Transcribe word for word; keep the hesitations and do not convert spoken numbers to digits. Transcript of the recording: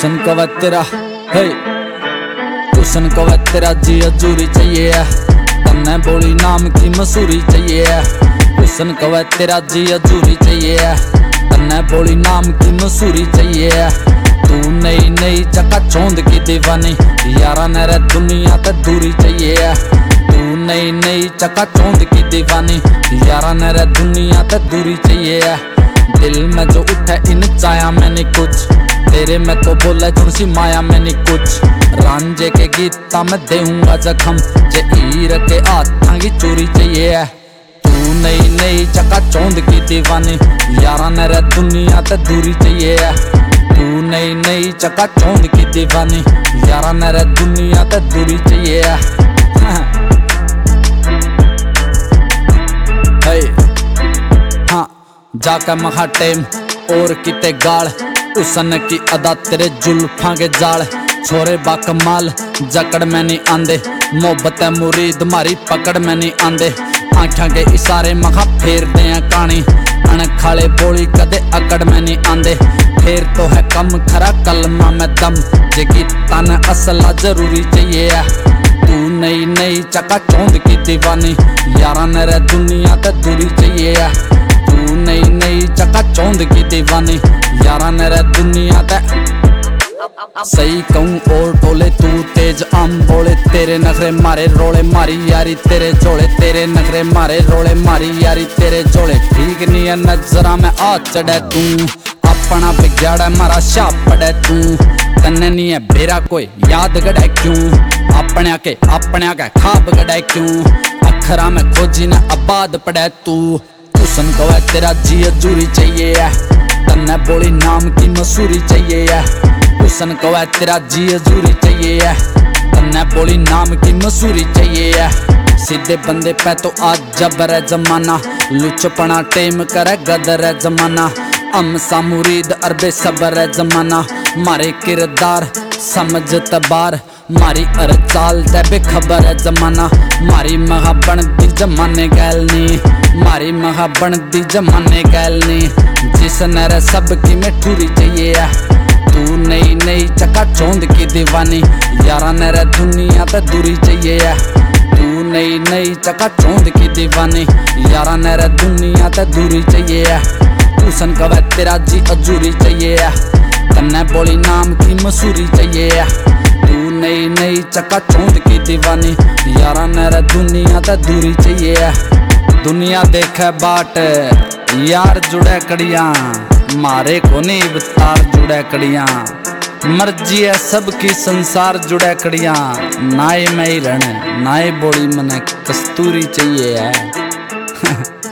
हुसन कवा तेरा हे हुसन कवा तेरा जी अजूरी चाहिए है, तन्ने बोली नाम की मसूरी चाहिए है। हुसन कवा तेरा जी अजूरी चाहिए है, तन्ने बोली नाम की मसूरी चाहिए है। तू नई नई चका चौंद की दीवानी, यारा नरे दुनिया ते दूरी चाहिए है। तू नई नई चका चौंद की दीवानी, यारा नरे दुनिया ते दूरी चाहिए है। दिल में जो उठे इन चाया मैंने कुछ, तेरे में तो बोला जुड़सी माया मैंने कुछ। रांझे के गीता में देऊंगा जख्म, जे ईर के हाथां की चोरी चाहिए है। तू नई नई चका चौंद की दीवानी, यारा नरे दुनिया ते दूरी चाहिए है। तू नई नई चका चौंद की दीवानी, यारा नरे दुनिया ते दूरी चाहिए है। हाँ जाकर महा टेम और किते गाल, उसन की अदा तेरे जुल्फां के जाल। छोरे बाकमाल जकड़ में नहीं आंदे, मोहब्बत मुरीद मारी पकड़ में नहीं आंदे। आँखों के इशारे मखा फेरते हैं कहानी, अणखाले बोली कदे अकड़ में नहीं आंदे। फेर तो है कम खरा कलमा में दम, जे गीता न असला जरूरी चाहिए है। तू नई नई चका चौंद की दीवानी, यारा नरे दुनिया ते दूरी चाहिए है। तू नई नई चका चौंद की दीवानी, यारा नरे दुनिया ते सही कहूँ और टोले तू तेज आम बोले। तेरे नखरे मारे रोले मारी यारी तेरे जोड़े, तेरे नखरे मारे रोले मारी यारी तेरे जोड़े। ठीक नहीं है नजरा में आ चढ़े तू, अपना बिगाड़ा मारा शाप पड़े तू। तन्ने नहीं है बेरा कोई याद गड़े क्यों, अपने के अपने के खाब गड़े क्यों। अखरा में खोजी ने आबाद पड़े तू। हुसन कवा तेरा जी अजूरी चाहिए है, तन्ने बोली नाम की मसूरी चाहिए है। हुसन कवा तेरा जी अजूरी चाहिए है, तन्ने बोली नाम की मसूरी चाहिए है। सीधे बंदे पे तो आज जबर है जमाना, लुचपना टेम करे गदर है जमाना। हम सा मुरीद अरबे सबर है जमाना, मारे किरदार समझ तबार। मारी अर चाल ते बेखबर है जमाना, मारी महा बनती जमाने गैलनी, मारी महा बनती जमाने गैलनी। जिस नर सबकी में ठूरी चाहिए है। तू नई नई चका चौंद की दीवानी, यारा नरे दुनिया ते दूरी चाहिए है। तू नई नई चका चौंद की दीवानी, यारा नरे दुनिया ते दूरी चाहिए है। हुसन कवा तेरा जी अजूरी चाहिए है, तन्ने बोली नाम की मसूरी चाहिए है। तू नई नई चका चौंद की दीवानी, यारा नरे दुनिया ते दूरी चाहिए है। दुनिया देखे बाट यार जुड़े कड़ियाँ, मारे को नहीं अवतार जुड़े कड़ियाँ। मर्जी है सबकी संसार जुड़े कड़ियाँ, नाए में ही रहने नाए बोली मने कस्तूरी चाहिए है।